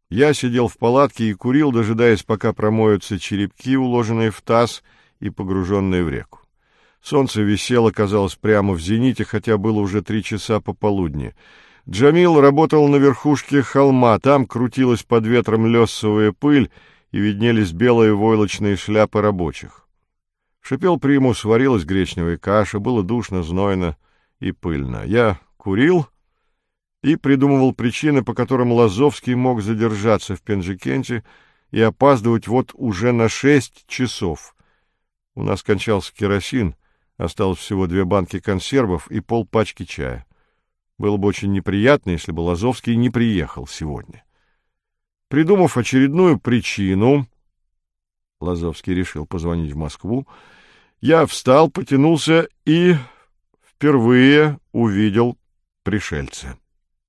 Я сидел в палатке и курил, дожидаясь, пока промоются черепки, уложенные в таз и погруженные в реку. Солнце висело, казалось, прямо в зените, хотя было уже 3 часа пополудни. Джамил работал на верхушке холма, там крутилась под ветром лёссовая пыль, и виднелись белые войлочные шляпы рабочих. Шипел примус, варилась гречневая каша, было душно, знойно и пыльно. Я курил и придумывал причины, по которым Лазовский мог задержаться в Пенджикенте и опаздывать вот уже на 6 часов. У нас кончался керосин, осталось всего 2 банки консервов и полпачки чая. Было бы очень неприятно, если бы Лазовский не приехал сегодня. Придумав очередную причину, Лазовский решил позвонить в Москву, я встал, потянулся и впервые увидел пришельца.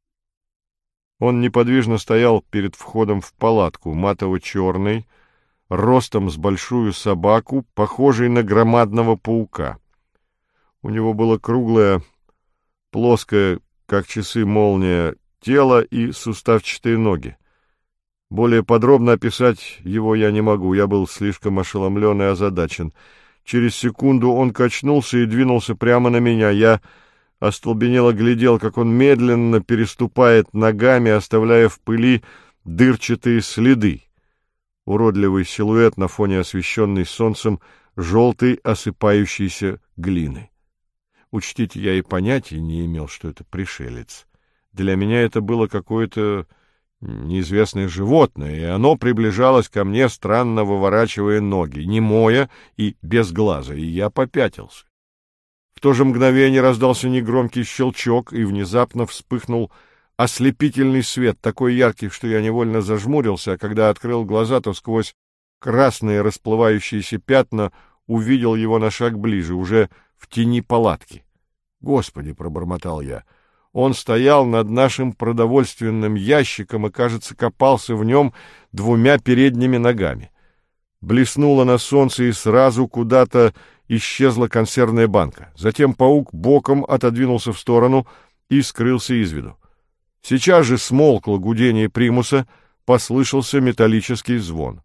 Он неподвижно стоял перед входом в палатку, матово-черный, ростом с большую собаку, похожий на громадного паука. У него было круглое, плоское, как часы молния, тело и суставчатые ноги. Более подробно описать его я не могу, я был слишком ошеломлен и озадачен. Через секунду он качнулся и двинулся прямо на меня. Я остолбенело глядел, как он медленно переступает ногами, оставляя в пыли дырчатые следы. Уродливый силуэт на фоне освещенной солнцем желтой осыпающейся глины. Учтите, я и понятия не имел, что это пришелец. Для меня это было какое-то неизвестное животное, и оно приближалось ко мне, странно выворачивая ноги, немое и без глаза, и я попятился. В то же мгновение раздался негромкий щелчок, и внезапно вспыхнул ослепительный свет, такой яркий, что я невольно зажмурился, а когда открыл глаза, то сквозь красные расплывающиеся пятна увидел его на шаг ближе, уже в тени палатки. «Господи!» — пробормотал я. Он стоял над нашим продовольственным ящиком и, кажется, копался в нем 2 передними ногами. Блеснуло на солнце, и сразу куда-то исчезла консервная банка. Затем паук боком отодвинулся в сторону и скрылся из виду. Сейчас же смолкло гудение примуса, послышался металлический звон.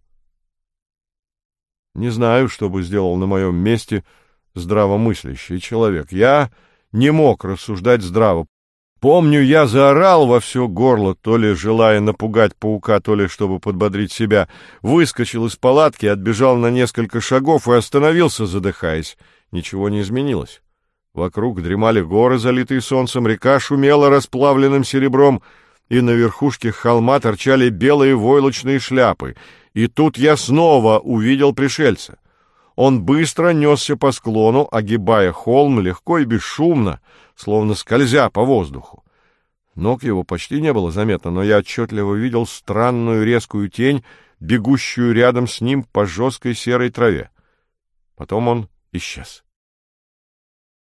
Не знаю, что бы сделал на моем месте здравомыслящий человек. Я не мог рассуждать здраво. Помню, я заорал во все горло, то ли желая напугать паука, то ли чтобы подбодрить себя. Выскочил из палатки, отбежал на несколько шагов и остановился, задыхаясь. Ничего не изменилось. Вокруг дремали горы, залитые солнцем, река шумела расплавленным серебром, и на верхушке холма торчали белые войлочные шляпы. И тут я снова увидел пришельца. Он быстро несся по склону, огибая холм легко и бесшумно, словно скользя по воздуху. Ног его почти не было заметно, но я отчетливо видел странную резкую тень, бегущую рядом с ним по жесткой серой траве. Потом он исчез.